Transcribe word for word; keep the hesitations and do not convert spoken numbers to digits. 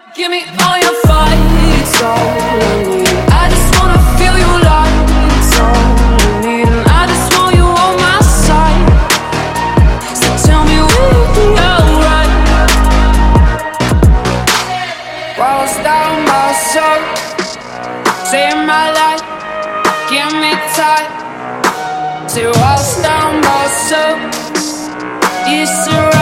Give me all your fight, it's all I need. I just wanna feel you light, it's all I need. And I just want you on my side. So tell me will you be alright? Walls down my soul, save my life, give me tight. Say walls down my soul, you surround